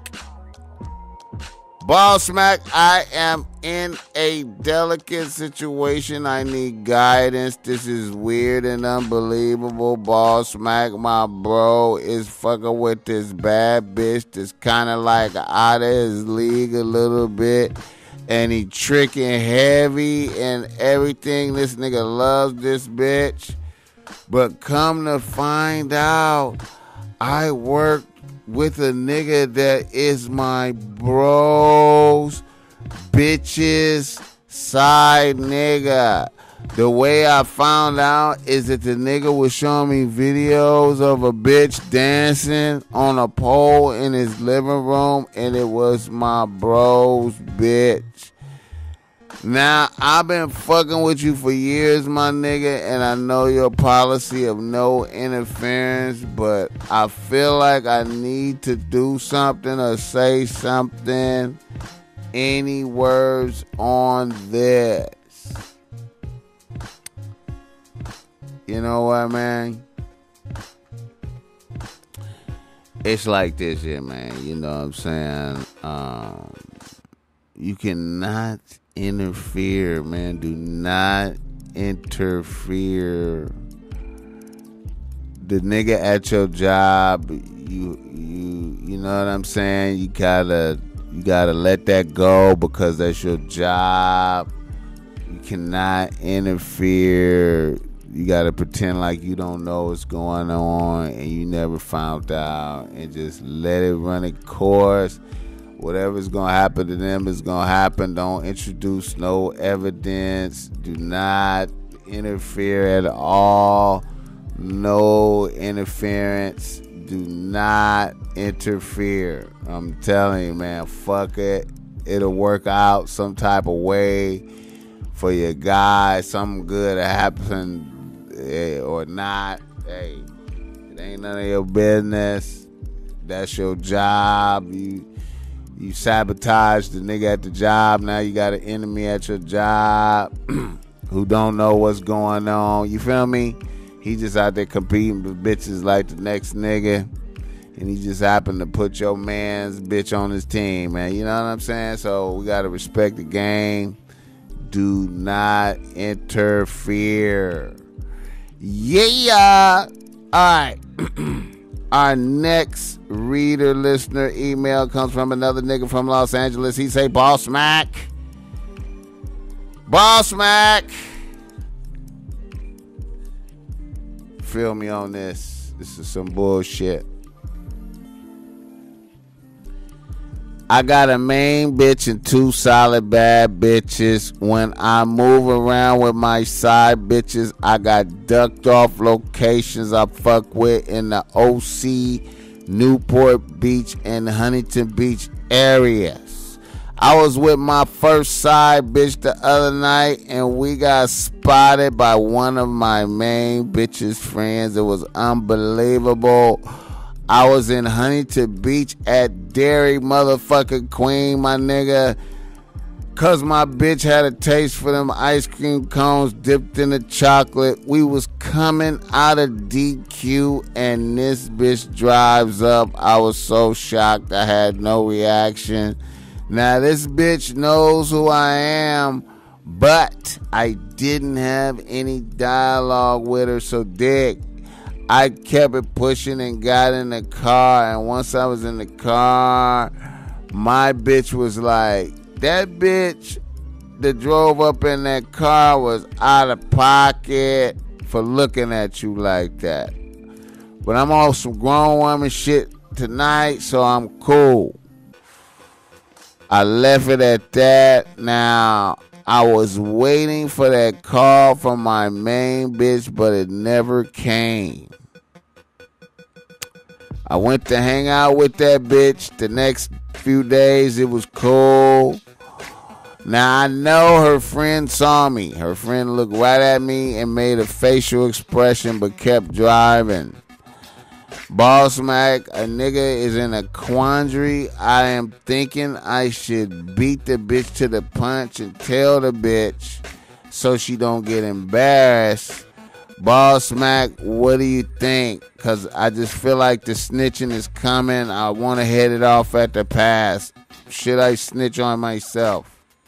Boss Mac, I am in a delicate situation. I need guidance. This is weird and unbelievable. Boss Mac, my bro, is fucking with this bad bitch that's kind of like out of his league a little bit. And he tricking heavy and everything. This nigga loves this bitch. But come to find out, I work with a nigga that is my bro's bitch's side nigga. The way I found out is that the nigga was showing me videos of a bitch dancing on a pole in his living room, and it was my bro's bitch. Now, I've been fucking with you for years, my nigga, and I know your policy of no interference, but I feel like I need to do something or say something. Any words on this? You know what, man? It's like this here, man. You know what I'm saying? Um, you cannot interfere, man. Do not interfere. The nigga at your job, you you you know what I'm saying? You gotta you gotta let that go because that's your job. You cannot interfere. You gotta pretend like you don't know what's going on and you never found out, and just let it run its course. Whatever's gonna happen to them is gonna happen. Don't introduce no evidence. Do not interfere at all. No interference. Do not interfere. I'm telling you, man, fuck it. It'll work out some type of way for your guy. Something good to happen or not. Hey, it ain't none of your business. That's your job. You You sabotage the nigga at the job. Now you got an enemy at your job who don't know what's going on. You feel me? He just out there competing with bitches like the next nigga. And he just happened to put your man's bitch on his team, man. You know what I'm saying? So we got to respect the game. Do not interfere. Yeah. All right. Our next reader, listener, email comes from another nigga from Los Angeles. He say, Boss Mac. Boss Mac. Feel me on this. This is some bullshit. I got a main bitch and two solid bad bitches. When I move around with my side bitches, I got ducked off locations I fuck with in the O C, Newport Beach, and Huntington Beach areas. I was with my first side bitch the other night, and we got spotted by one of my main bitch's friends. It was unbelievable. I was in Huntington Beach at Dairy Motherfucking Queen, my nigga, cause my bitch had a taste for them ice cream cones dipped in the chocolate. We was coming out of D Q and this bitch drives up. I was so shocked I had no reaction. Now this bitch knows who I am, But I didn't have any dialogue with her, so dick. I kept it pushing and got in the car, and once I was in the car, my bitch was like, that bitch that drove up in that car was out of pocket for looking at you like that. But I'm on some grown woman shit tonight, so I'm cool. I left it at that. Now, I was waiting for that call from my main bitch, but it never came. I went to hang out with that bitch the next few days. It was cool. Now, I know her friend saw me. Her friend looked right at me and made a facial expression, but kept driving. Boss Mac, a nigga is in a quandary. I am thinking I should beat the bitch to the punch and tell the bitch so she don't get embarrassed. Boss Mac, what do you think? Because I just feel like the snitching is coming. I want to head it off at the pass. Should I snitch on myself?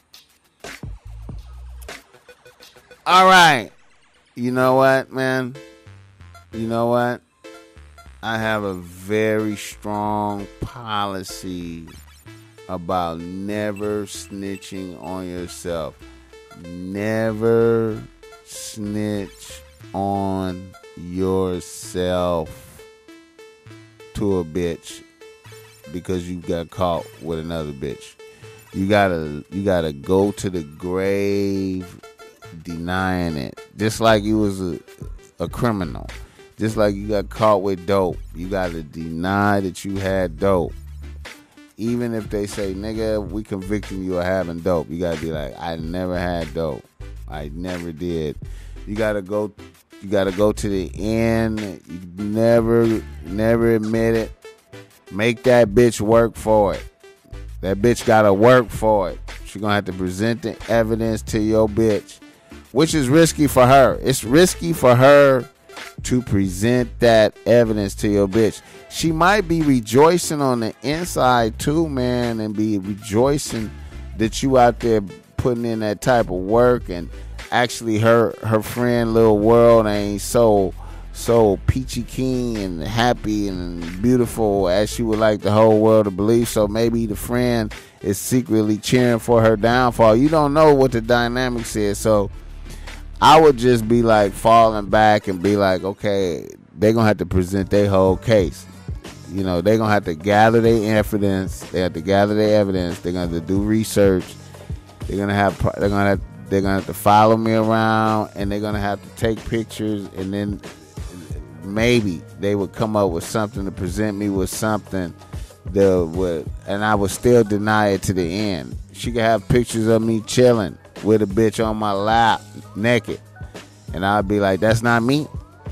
All right. You know what, man? You know what? I have a very strong policy about never snitching on yourself. Never snitch on yourself to a bitch because you got caught with another bitch. You gotta, you gotta go to the grave denying it, just like you was a, a criminal. Just like you got caught with dope, you got to deny that you had dope. Even if they say, nigga, we convicting you of having dope, you got to be like, I never had dope. I never did. You got to go you got to go to the end. You never, never admit it. Make that bitch work for it. That bitch got to work for it. She going to have to present the evidence to your bitch, which is risky for her. It's risky for her to present that evidence to your bitch. She might be rejoicing on the inside too, man, and be rejoicing that you out there putting in that type of work, and actually her her friend little world ain't so so peachy keen and happy and beautiful as she would like the whole world to believe. So maybe the friend is secretly cheering for her downfall. You don't know what the dynamics is. So I would just be like falling back and be like, okay, they're going to have to present their whole case. You know, they're going to have to gather their evidence. They have to gather their evidence. They're going to have to do research. They're going to have, they're going to have, they're going to have to follow me around, and they're going to have to take pictures, and then maybe they would come up with something to present me with something that would, and I would still deny it to the end. She could have pictures of me chilling with a bitch on my lap naked, and I'd be like, that's not me.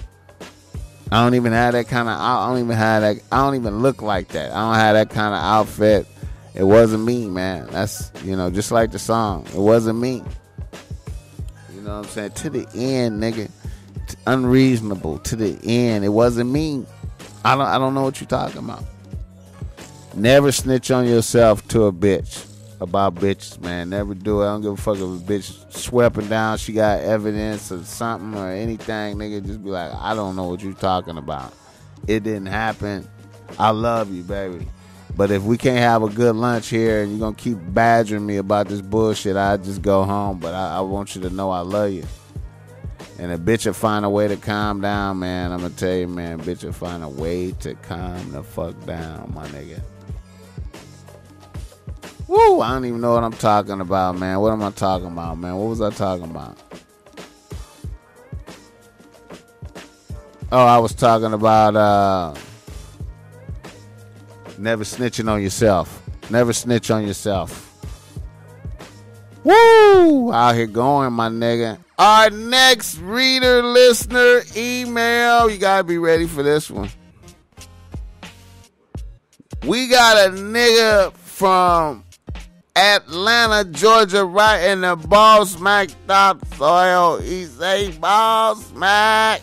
I don't even have that kind of I don't even have that I don't even look like that. I don't have that kind of outfit. It wasn't me, man. That's, you know, just like the song, it wasn't me. You know what I'm saying? To the end, nigga. T- unreasonable to the end. It wasn't me. I don't I don't know what you're talking about. Never snitch on yourself to a bitch about bitches, man. Never do it. I don't give a fuck if a bitch sweeping down, she got evidence or something or anything, nigga. Just be like, I don't know what you're talking about. It didn't happen. I love you, baby. But if we can't have a good lunch here and you're going to keep badgering me about this bullshit, I just go home. But I, I want you to know I love you. And a bitch will find a way to calm down, man. I'm going to tell you, man, bitch will find a way to calm the fuck down, my nigga. Woo, I don't even know what I'm talking about, man. What am I talking about, man? What was I talking about? Oh, I was talking about uh, never snitching on yourself. Never snitch on yourself. Woo! Out here going, my nigga. Our next reader, listener, email. You gotta be ready for this one. We got a nigga from Atlanta, Georgia, right in the Boss Mac topsoil. He say, Boss Mac.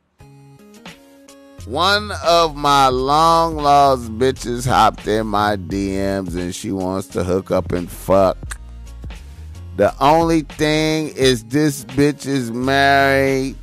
One of my long lost bitches hopped in my D Ms and she wants to hook up and fuck. The only thing is this bitch is married.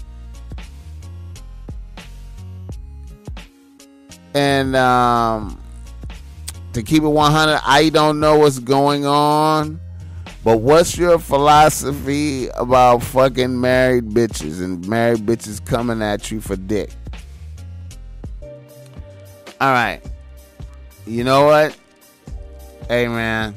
And um, to keep it one hundred, I don't know what's going on. But what's your philosophy about fucking married bitches and married bitches coming at you for dick? All right. You know what? Hey, man.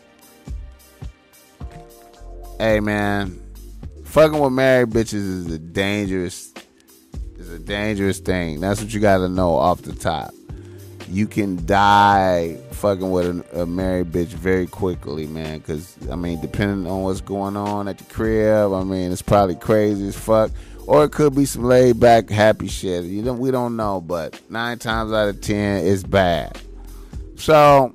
Hey, man. Fucking with married bitches is a dangerous, is a dangerous thing. That's what you got to know off the top. You can die fucking with a, a married bitch very quickly, man. Because, I mean, depending on what's going on at the crib, I mean, it's probably crazy as fuck. Or it could be some laid back, happy shit. You don't, we don't know, but nine times out of ten, it's bad. So,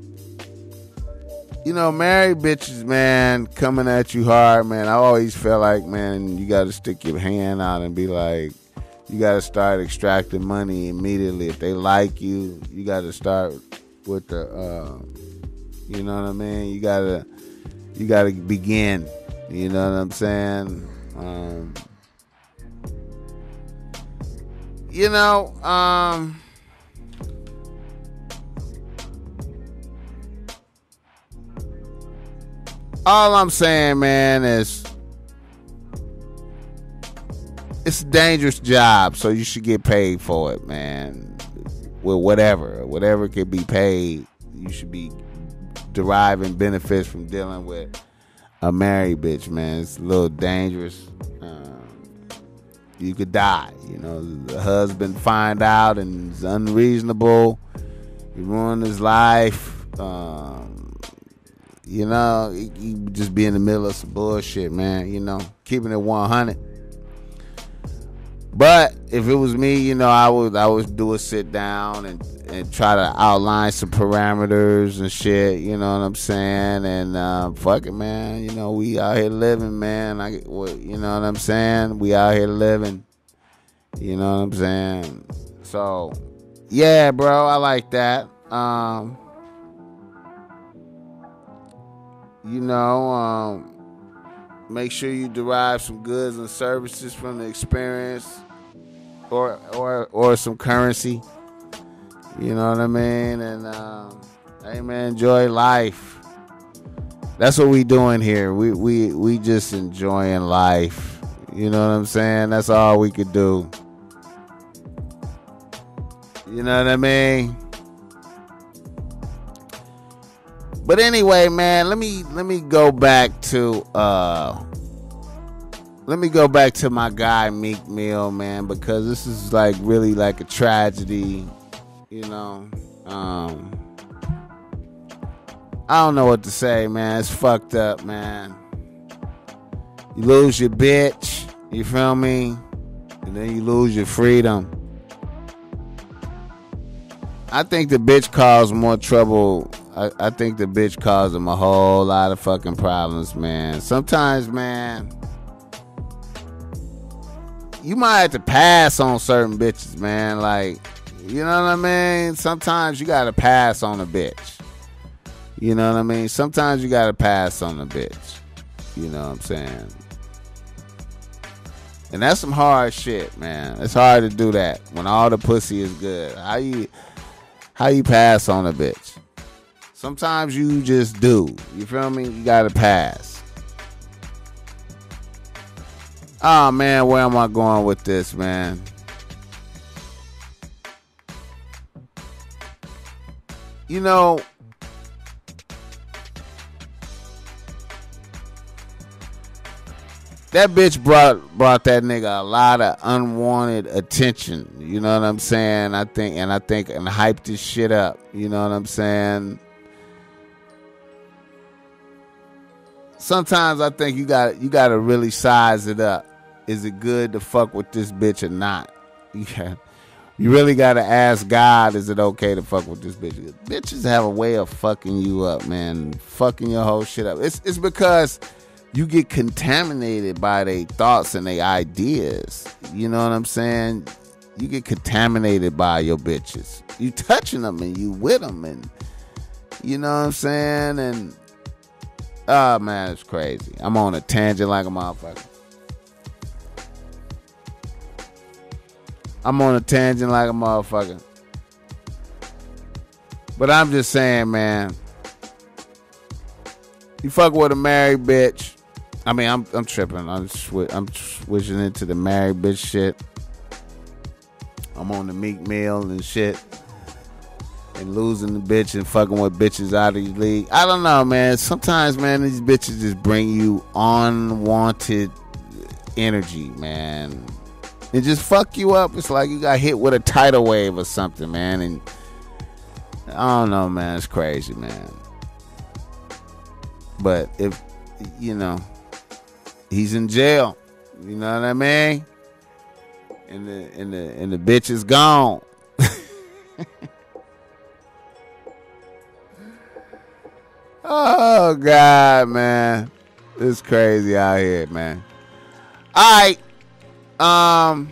you know, married bitches, man, coming at you hard, man. I always felt like, man, you got to stick your hand out and be like, you got to start extracting money immediately. If they like you, you got to start with the, uh, you know what I mean? You got to, you got to begin. You know what I'm saying? Um, you know, um, all I'm saying, man, is it's a dangerous job, so you should get paid for it, man. With whatever, whatever could be paid, you should be deriving benefits from dealing with a married bitch, man. It's a little dangerous. Um, you could die, you know. The husband find out and it's unreasonable. You ruin his life. Um, you know, you, you just be in the middle of some bullshit, man. You know, keeping it one hundred. But if it was me, you know, I would I would do a sit down and, and try to outline some parameters and shit. You know what I'm saying? And uh, fuck it, man. You know, we out here living, man. I, you know what I'm saying? We out here living. You know what I'm saying? So, yeah, bro, I like that. Um, you know, um, make sure you derive some goods and services from the experience, or or or some currency. You know what I mean? And um, hey, man, enjoy life. That's what we doing here. We we we just enjoying life. You know what I'm saying? That's all we could do. You know what I mean? But anyway, man, let me let me go back to uh let me go back to my guy Meek Mill, man, because this is like really like a tragedy, you know. Um I don't know what to say, man. It's fucked up, man. You lose your bitch, you feel me? And then you lose your freedom. I think the bitch caused more trouble. I, I think the bitch caused him a whole lot of fucking problems, man. Sometimes, man, you might have to pass on certain bitches, man. Like, you know what I mean? Sometimes you gotta pass on a bitch. You know what I mean? Sometimes you gotta pass on a bitch. You know what I'm saying? And that's some hard shit, man. It's hard to do that when all the pussy is good. How you how you pass on a bitch? Sometimes you just do. You feel me? You gotta pass. Oh man, where am I going with this, man? You know, that bitch brought brought that nigga a lot of unwanted attention. You know what I'm saying? I think, and I think, and hyped this shit up. You know what I'm saying? Sometimes I think you got you got to really size it up. Is it good to fuck with this bitch or not? You got, you really got to ask God, is it okay to fuck with this bitch? Bitches have a way of fucking you up, man. Fucking your whole shit up. It's it's because you get contaminated by their thoughts and their ideas. You know what I'm saying? You get contaminated by your bitches. You touching them and you with them, and you know what I'm saying? And Oh, man, it's crazy. I'm on a tangent like a motherfucker. I'm on a tangent like a motherfucker. But I'm just saying, man. You fuck with a married bitch. I mean, I'm I'm tripping. I'm sw- I'm switching into the married bitch shit. I'm on the Meek Mill and shit. And losing the bitch and fucking with bitches out of your league. I don't know, man. Sometimes, man, these bitches just bring you unwanted energy, man. And just fuck you up. It's like you got hit with a tidal wave or something, man. And I don't know, man. It's crazy, man. But if, you know, he's in jail. You know what I mean? And the and the and the bitch is gone. Oh God, man. It's crazy out here, man. Alright. Um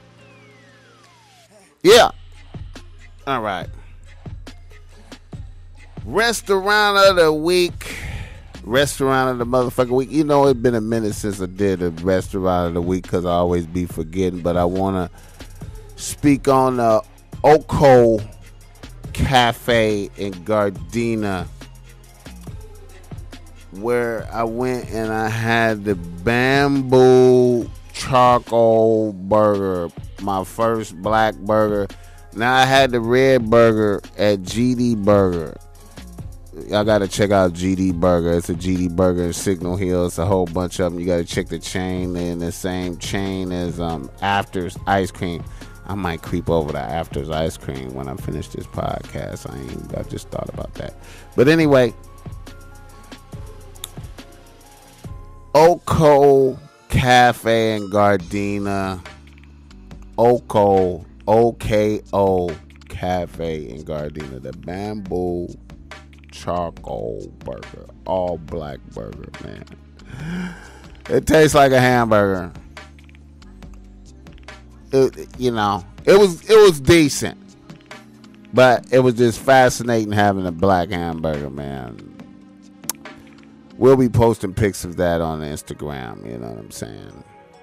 Yeah. Alright. Restaurant of the week. Restaurant of the motherfucking week. You know, it's been a minute since I did a restaurant of the week because I always be forgetting. But I want to speak on the Oko Cafe in Gardena, where I went and I had the bamboo charcoal burger, my first black burger. Now I had the red burger at G D Burger. Y'all got to check out G D Burger. It's a G D Burger in Signal Hill. It's a whole bunch of them. You got to check the chain. They're in the same chain as um, Afters Ice Cream. I might creep over to Afters Ice Cream when I finish this podcast. I ain't, I just thought about that. But anyway, Oko Cafe in Gardena. Oko, O K O Cafe in Gardena. The bamboo charcoal burger, all black burger, man. It tastes like a hamburger. It, you know, it was it was decent, but it was just fascinating having a black hamburger, man. We'll be posting pics of that on Instagram. You know what I'm saying?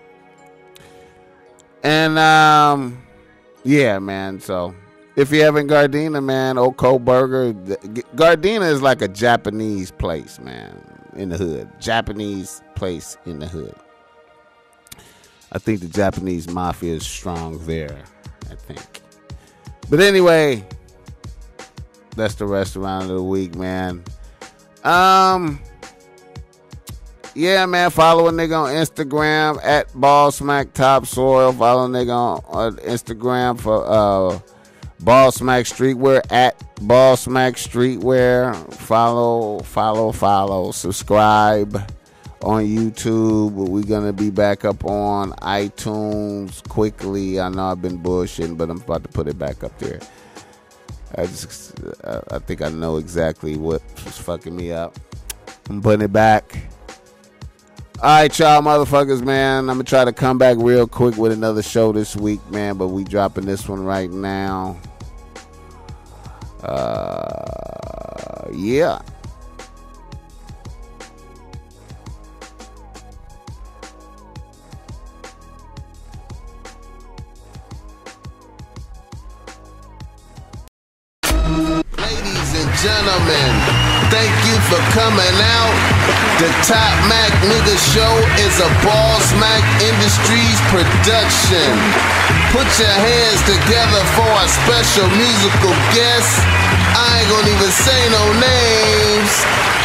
And um, yeah, man. So if you're ever in Gardena, man, Oko Burger. Gardena is like a Japanese place, man, in the hood. Japanese place in the hood. I think the Japanese mafia is strong there, I think. But anyway, that's the restaurant of the week, man. Um, yeah, man, follow a nigga on Instagram at Ball Smack Topsoil. Follow a nigga on, on Instagram for uh, Ball Smack Streetwear at Ball Smack Streetwear. Follow, follow, follow. Subscribe on YouTube. We're going to be back up on iTunes quickly. I know I've been bullshitting, but I'm about to put it back up there. I just, I think I know exactly what was fucking me up. I'm putting it back. All right, y'all motherfuckers, man. I'm going to try to come back real quick with another show this week, man, but we dropping this one right now. Uh, yeah. Gentlemen, thank you for coming out. The Top Mac Nigga Show is a Ball Smack Industries production. Put your hands together for our special musical guest. I ain't gonna even say no names.